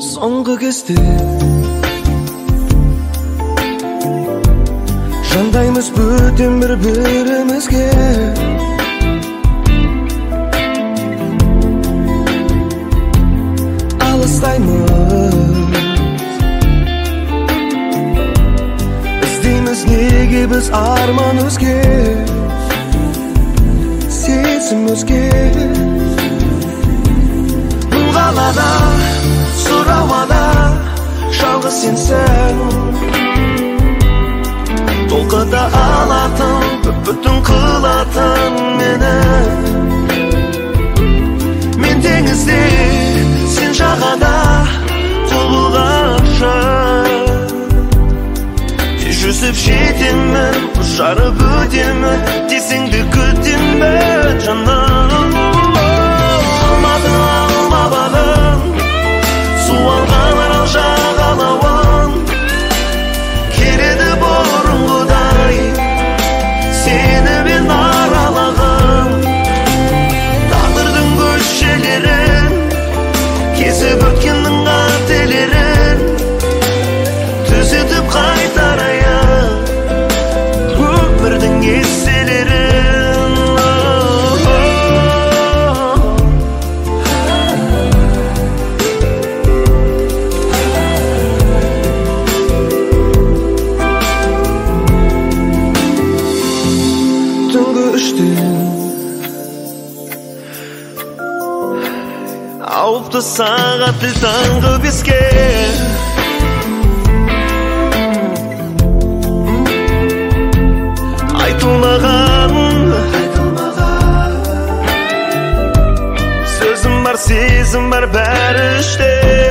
Соңғы кезде жандаймыз бөтен бір-бірімізге. Алыстаймыз, іздейміз неге біз арман өзге, сезім өзге. Бұл қалада сұр ауада жалғыз сенсің, толқыда алатын, бүтін қылатын мені. Мен теңізде, сен жағада құбылғанша, жүзіп жетемін, жарып өтемін, десеңді күтемін жаным. Алмадың су алған арал жағалауын, келеді бұрынғыдай сені мен аралағым. Тағдырдың көшелерін кезіп өткеннің қателерін түзетіп қайтарайын өмірдің естелерін. Түнгі 3-тен ауыпты сағат тіл таңғы 5-ке. Айтылмаған сөзім бар, сезім бар, бәрі іште.